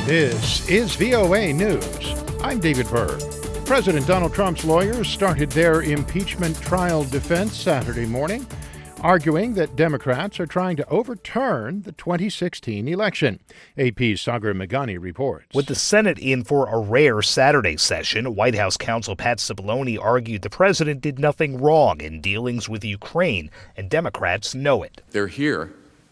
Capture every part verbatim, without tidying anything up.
This is V O A News. I'm David Berg. President Donald Trump's lawyers started their impeachment trial defense Saturday morning, arguing that Democrats are trying to overturn the twenty sixteen election. A P's Sagar Meghani reports. With the Senate in for a rare Saturday session, White House counsel Pat Cipollone argued the president did nothing wrong in dealings with Ukraine, and Democrats know it. They're here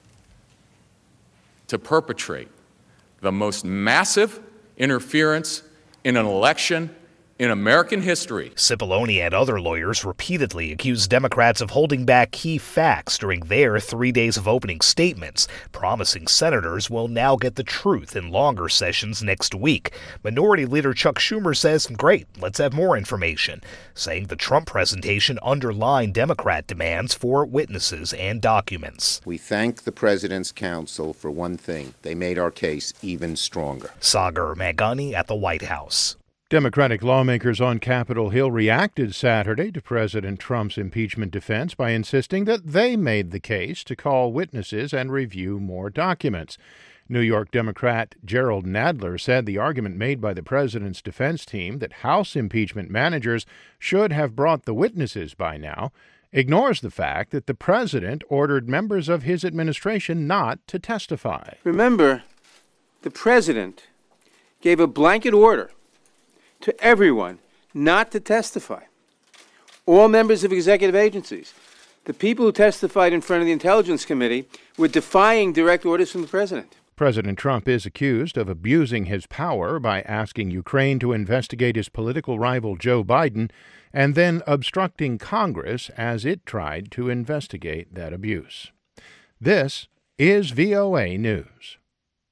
to perpetrate the most massive interference in an election in American history. Cipollone and other lawyers repeatedly accused Democrats of holding back key facts during their three days of opening statements, promising senators will now get the truth in longer sessions next week. Minority Leader Chuck Schumer says, great, let's have more information, saying the Trump presentation underlined Democrat demands for witnesses and documents. We thank the president's counsel for one thing. They made our case even stronger. Sagar Meghani at the White House. Democratic lawmakers on Capitol Hill reacted Saturday to President Trump's impeachment defense by insisting that they made the case to call witnesses and review more documents. New York Democrat Gerald Nadler said the argument made by the president's defense team that House impeachment managers should have brought the witnesses by now ignores the fact that the president ordered members of his administration not to testify. Remember, the president gave a blanket order to everyone not to testify. All members of executive agencies, the people who testified in front of the Intelligence Committee, were defying direct orders from the president. President Trump is accused of abusing his power by asking Ukraine to investigate his political rival Joe Biden and then obstructing Congress as it tried to investigate that abuse. This is V O A News.